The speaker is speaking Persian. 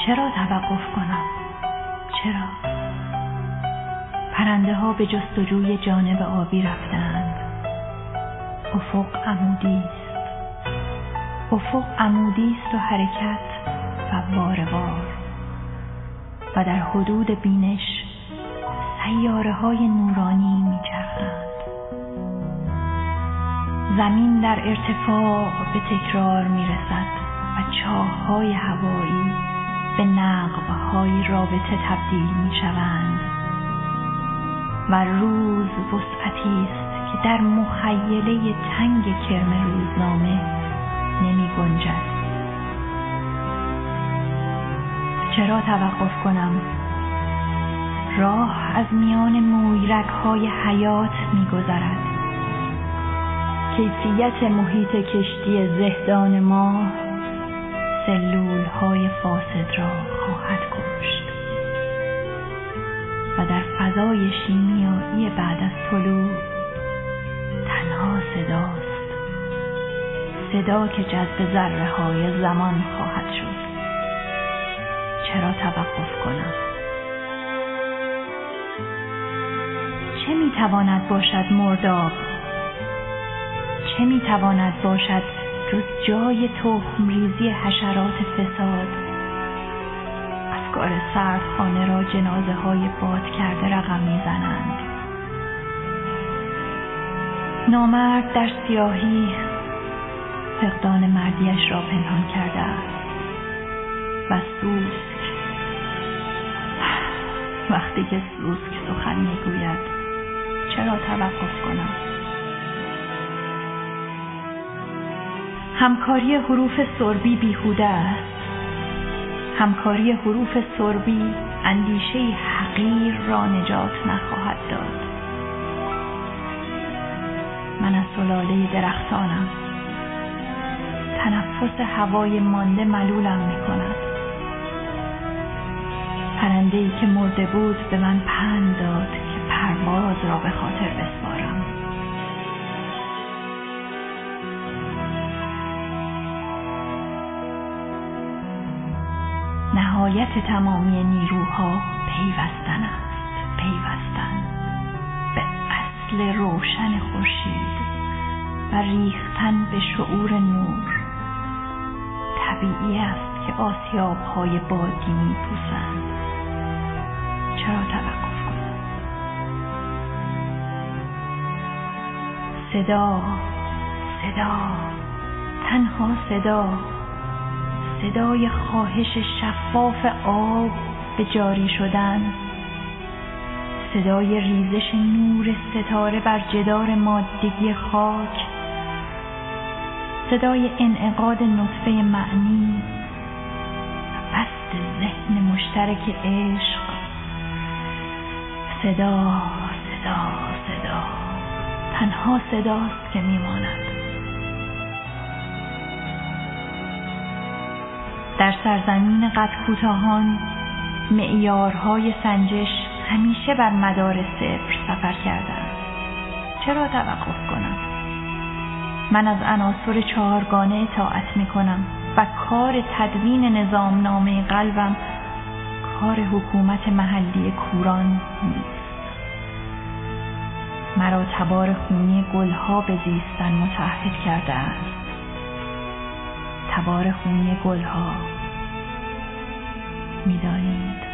چرا توقف کنم؟ چرا؟ پرنده ها به جستجوی جانب آبی رفتند. افق عمودی است. افق عمودی است و حرکت فواره‌وار و در حدود بینش سیاره های نورانی میچرخند. زمین در ارتفاع به تکرار میرسد و چاه‌های هوایی به نقب‌های رابطه تبدیل میشوند و روز وسعتی است که در مخیله تنگ کرم روزنامه نمی گنجد. چرا توقف کنم؟ راه از میان مویرگ‌های حیات می‌گذرد. کیفیت محیط کشتی زهدان ما سلول‌های فاسد را خواهد کشت و در فضای شیمیایی بعد از طلوع تنها صداست، صدا که جذب ذره‌های زمان خواهد شد. چرا توقف کنم؟ چه میتواند باشد مرداب؟ چه میتواند باشد جز جای تخم ریزی حشرات فساد؟ افکار سردخانه را جنازه های باد کرده رقم میزنند. نامرد در سیاهی فقدان مردیش را پنهان کرده است و سوسک، وقتی که سوسک سخن میگوید چرا توقف کنم؟ همکاری حروف سربی بیهوده است. همکاری حروف سربی اندیشه حقیر را نجات نخواهد داد. من از سلاله درختانم. تنفس هوای مانده ملولم می‌کند. پرنده‌ای که مرده بود به من پند داد که پرواز را به خاطر بسپارم. نهایت تمامی نیروها پیوستن است، پیوستن به اصل روشن خورشید و ریختن به شعور نور. طبیعی است که آسیاب‌های بادی می‌پوسند. چرا توقف کنم؟ صدا، صدا، تنها صدا، صدای خواهش شفاف آب به جاری شدن، صدای ریزش نور ستاره بر جدار مادگی خاک، صدای انعقاد نطفه معنی، بست ذهن مشترک عشق. صدا، صدا، صدا، تنها صداست که میماند. در سرزمین قد کوتاهان معیارهای سنجش همیشه بر مدار صفر سفر کردند. چرا توقف کنم؟ من از عناصر چهارگانه اطاعت می کنم و کار تدوین نظامنامه قلبم کار حکومت محلی کوران نیست. مرا تبار خونی گلها به زیستن متعهد کرده است. تبار خونی گلها، می‌دانید